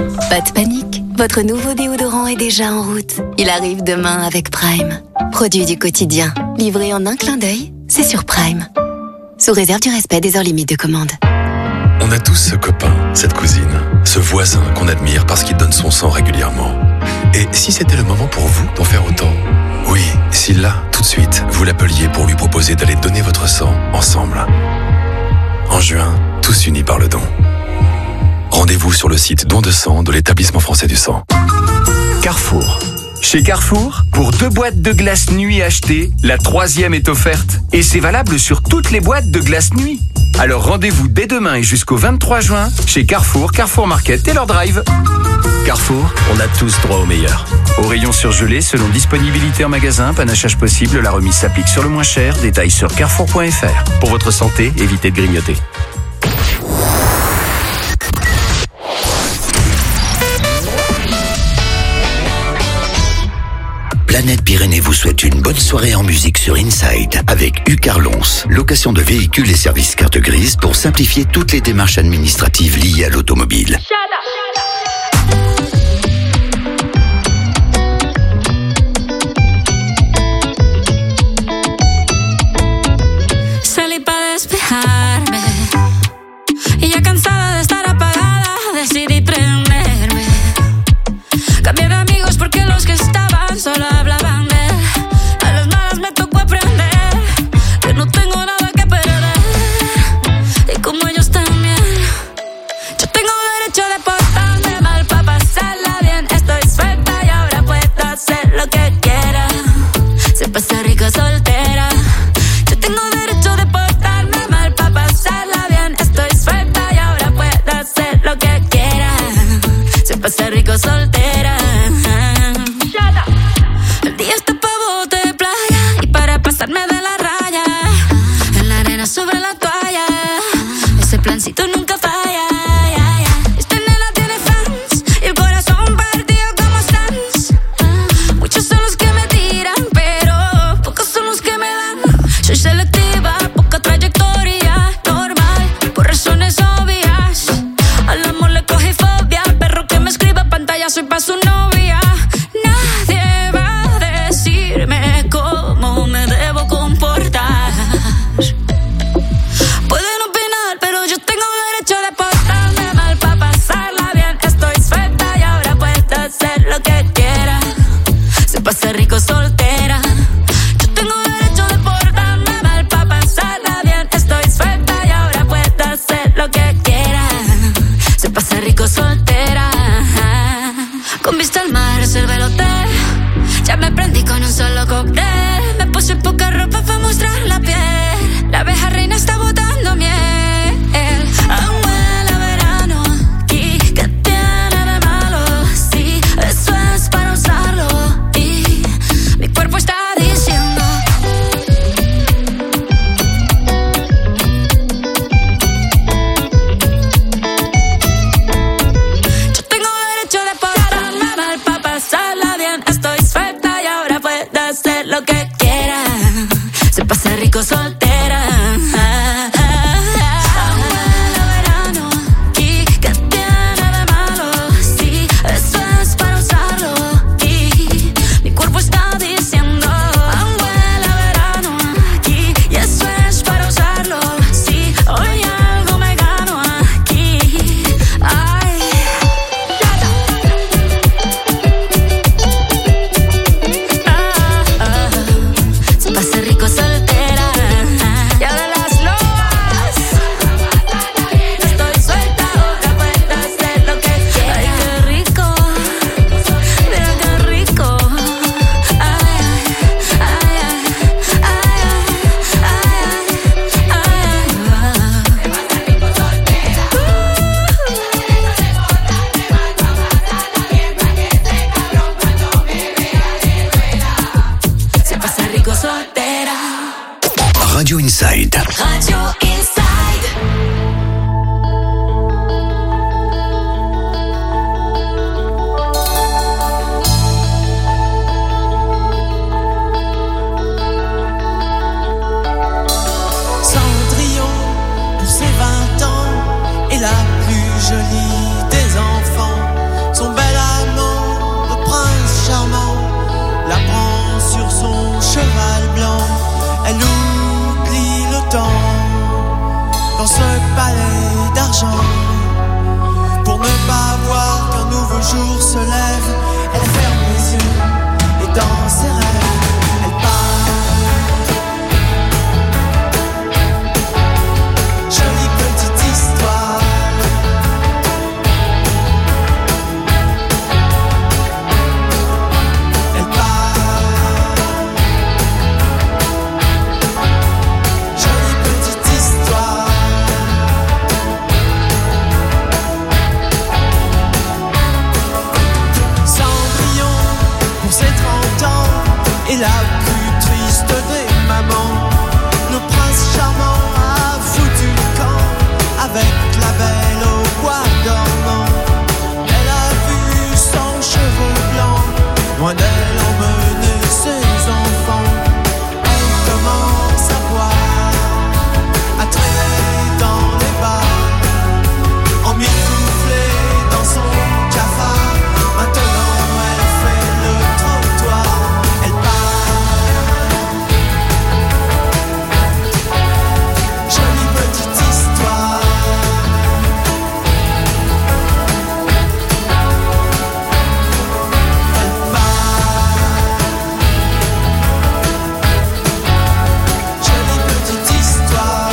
Speaker 12: Pas de panique, votre nouveau déodorant est déjà en route. Il arrive demain avec Prime. Produit du quotidien, livré en un clin d'œil, c'est sur Prime. Sous réserve du respect des heures limites de commande.
Speaker 23: On a tous ce copain, cette cousine, ce voisin qu'on admire parce qu'il donne son sang régulièrement. Et si c'était le moment pour vous d'en faire autant ? Oui, si là, tout de suite, vous l'appeliez pour lui proposer d'aller donner votre sang ensemble. En juin, tous unis par le don. Rendez-vous sur le site don de sang de l'établissement français du sang.
Speaker 28: Carrefour. Chez Carrefour, pour deux boîtes de glace nuit achetées, la troisième est offerte. Et c'est valable sur toutes les boîtes de glace nuit. Alors rendez-vous dès demain et jusqu'au vingt-trois juin chez Carrefour, Carrefour Market et leur drive.
Speaker 15: Carrefour, on a tous droit au meilleur.
Speaker 28: Au rayon surgelé, selon disponibilité en magasin, panachage possible, la remise s'applique sur le moins cher. Détails sur carrefour point f r. Pour votre santé, évitez de grignoter.
Speaker 1: Planète Pyrénées vous souhaite une bonne soirée en musique sur Inside avec Ucarlons, location de véhicules et services carte grise pour simplifier toutes les démarches administratives liées à l'automobile.
Speaker 29: Salí pa' despejarme y ya cansada de estar apagada decidí prenderme. Cambié de amigos porque los que estaban solo hablaban de él. A las malas me tocó aprender que no tengo nada que perder y como ellos también yo tengo derecho de Se pasa rico soltera. Abuela verano, ¿y qué tiene de malo? Sí, eso es para usarlo. Y mi cuerpo está diciendo, abuela verano, aquí. Y eso es para usarlo. Sí, hoy algo me gano aquí. Ay. Se pasa rico soltera. Y ahora las lobas. Estoy suelta, ahora puedo hacer lo que quiera. Ay, qué rico. Mira qué rico. Ay, ay, ay, ay, ay. Se pasa rico soltera.
Speaker 1: Radio Inside.
Speaker 29: Radio Inside.
Speaker 18: Cendrillon, pour ses vingt ans, est la plus jolie des enfants. Son bel amant, le prince charmant, la prend sur son cheval blanc. Elle oublie le temps dans ce palais d'argent. Pour ne pas voir qu'un nouveau jour se lève, elle ferme les yeux et dans ses rêves, elle part. Jolie petite histoire. Elle part. Jolie petite histoire. Cendrillon, pour ses trente ans, est la plus triste des mamans. Le prince charmant a foutu le camp avec la belle au bois dormant. Elle a vu son cheveu blanc, loin d'elle emmener ses enfants. Elle commence à boire, à traîner dans les bars, emmitouflée dans son cafard. Maintenant elle fait le trottoir, elle part. Jolie petite histoire. Elle part. Jolie petite histoire.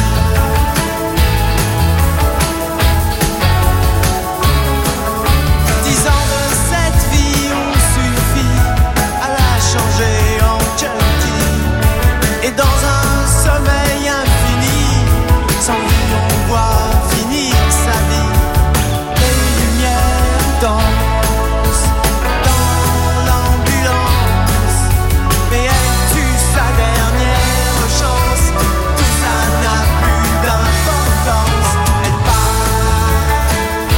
Speaker 18: Dix ans de cette vie ont suffi à la changer en junkie. Et dans un sommeil infini, sans vie on voit finir sa vie. Les lumières dansent dans l'ambulance, mais elle tue sa dernière chance. Tout ça n'a plus d'importance. Elle part.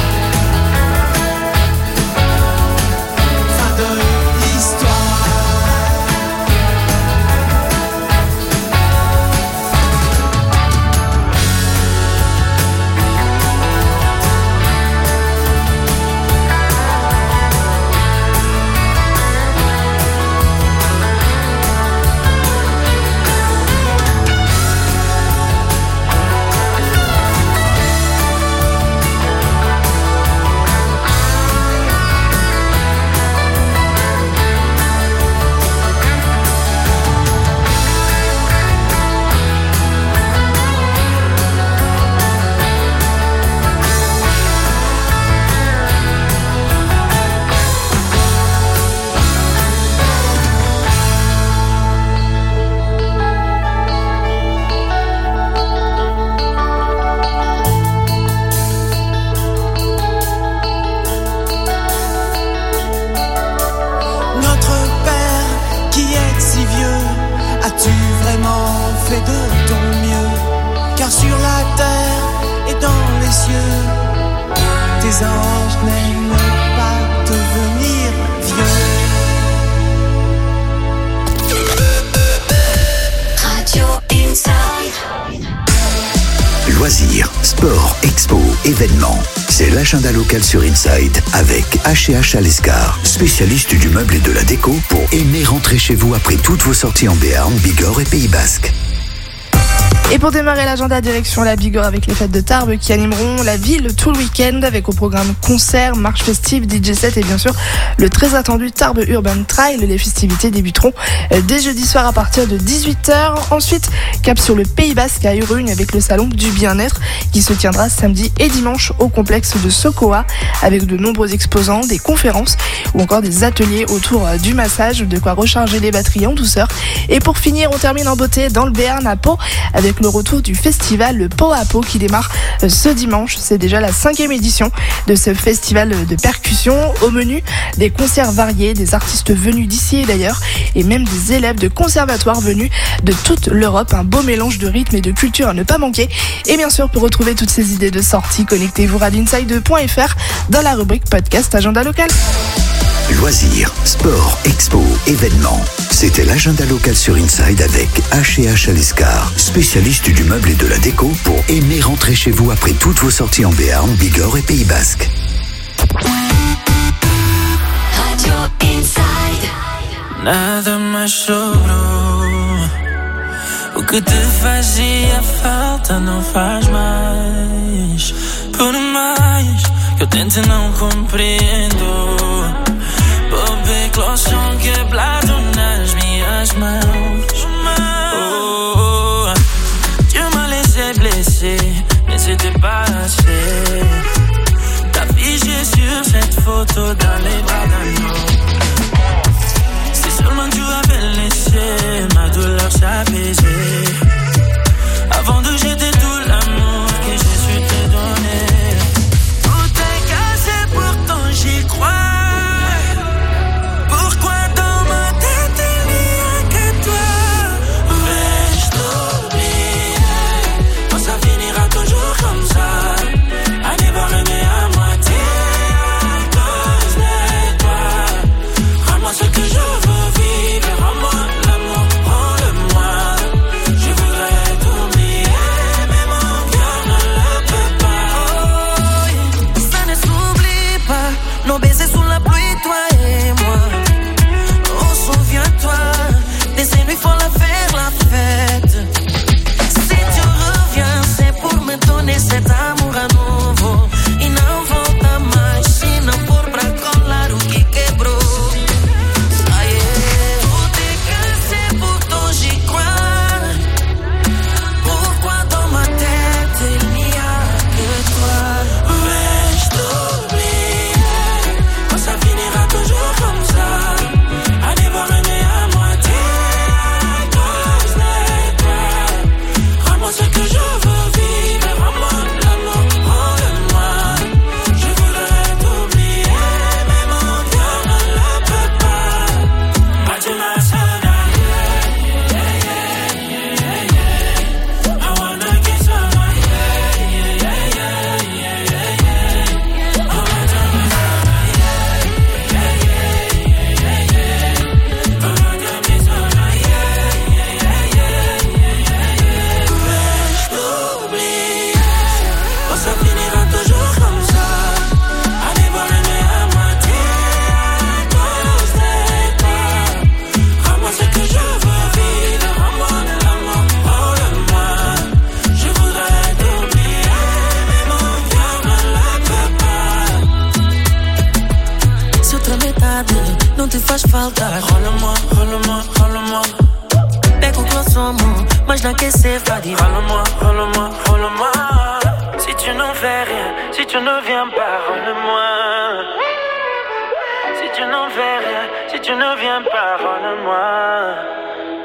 Speaker 18: Fin de l'histoire. Notre Père qui est si vieux, as-tu vraiment fait de ton mieux? Car sur la terre et dans les cieux, tes anges n'aiment pas devenir vieux.
Speaker 1: expos, événements. C'est l'agenda local sur Inside avec H et H à l'Escar, spécialiste du meuble et de la déco pour aimer rentrer chez vous après toutes vos sorties en Béarn, Bigorre et Pays Basque.
Speaker 3: Et pour démarrer l'agenda, direction la Bigorre avec les fêtes de Tarbes qui animeront la ville tout le week-end avec au programme concerts, marches festives, D J set et bien sûr le très attendu Tarbes Urban Trail. Les festivités débuteront dès jeudi soir à partir de dix-huit heures. Ensuite, cap sur le Pays Basque à Urugne avec le salon du bien-être qui se tiendra samedi et dimanche au complexe de Sokoa avec de nombreux exposants, des conférences ou encore des ateliers autour du massage, de quoi recharger les batteries en douceur. Et pour finir, on termine en beauté dans le Béarn à Pau avec le retour du festival Le Pau à Pau qui démarre ce dimanche. C'est déjà la cinquième édition de ce festival de percussion. Au menu, des concerts variés, des artistes venus d'ici et d'ailleurs et même des élèves de conservatoires venus de toute l'Europe. Un beau mélange de rythme et de culture à ne pas manquer. Et bien sûr, pour retrouver toutes ces idées de sortie, connectez-vous à inside point f r dans la rubrique podcast Agenda Local.
Speaker 1: Loisirs, sport, expo, événements. C'était l'agenda local sur Inside avec H et H à l'Escar, spécialiste du meuble et de la déco pour aimer rentrer chez vous après toutes vos sorties en Béarn, Bigorre et Pays Basque.
Speaker 2: Radio Inside.
Speaker 18: Nada mais sobrou. O que te fazia falta não faz mais. Por mais que eu tente não compreendo. Bobby clochon quebrado nas minhas mãos. Oh, tu m'as laissé blessé, mais c'était pas assez. T'as figé sur cette photo dans les bras d'un homme. Si seulement tu avais laissé ma douleur s'apaiser avant de jeter tout l'amour que j'ai su te donner. Tout est cassé, pourtant j'y crois. Cet amour à nouveau e não volta mais se não for pra colar o que quebrou. Ah, yeah. Tout est cassé, pourtant j'y crois. Pourquoi dans ma tête il n'y a que toi? Vais-je t'oublier? Quand ça finira toujours comme ça, à devoir aimer à moitié à cause de toi. Rends-moi ce que je veux vivre. Não te faz falta. Rola-moi, rola-moi, rola-moi. Pega o close amor, mas não quer ser fadi. Rola-moi, rola-moi, rola-moi. Si tu n'en fais rien, si tu ne viens pas, rola-moi. Si tu n'en fais rien, si tu ne viens pas, rola-moi.